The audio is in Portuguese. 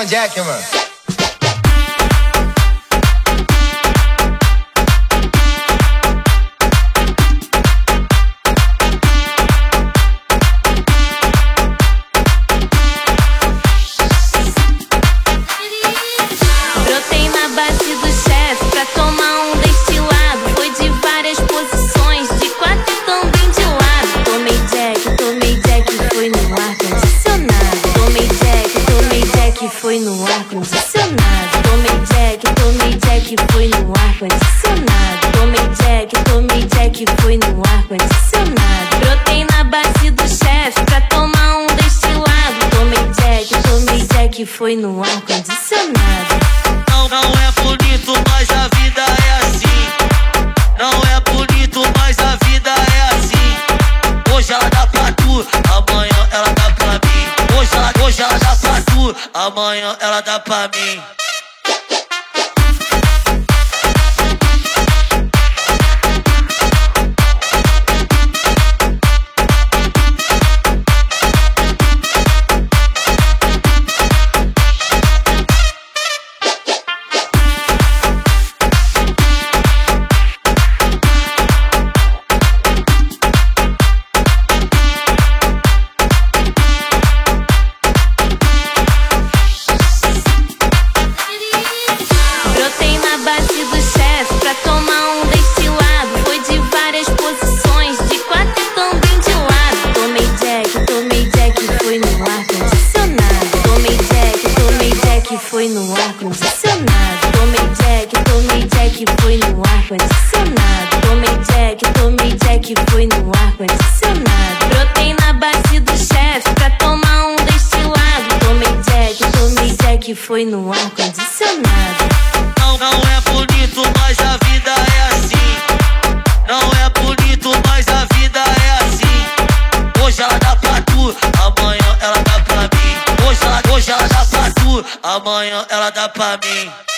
Jack, mano. Brotei na base do chefe pra tomar um destilado. Foi de várias posições, de quatro e também de lado. Tomei Jack, foi no ar condicionado. Tomei Jack, foi no ar condicionado. Tomei Jack, foi no ar condicionado. Tomei Jack, foi no ar condicionado. Brotei na base do chefe pra tomar um destilado. Tomei Jack, foi no ar condicionado. Não é bonito, mas a vida é assim. Não é bonito, mas a vida é assim. Hoje ela dá pra tu, amanhã ela dá pra mim. Hoje ela dá pra tu, amanhã ela dá pra mim. Base do chefe pra tomar um destilado. Foi de várias posições, de quatro e também de lado. Tomei Jack, foi no ar condicionado. Tomei Jack, foi no ar condicionado. Tomei Jack, foi no ar condicionado. Tomei Jack, foi no ar condicionado. Brotei na base do chefe pra tomar um destilado. Tomei Jack, foi no ar condicionado. Não é bonito, mas a vida é assim. Não é bonito, mas a vida é assim. Hoje ela dá pra tu, amanhã ela dá pra mim. Hoje ela dá pra tu, amanhã ela dá pra mim.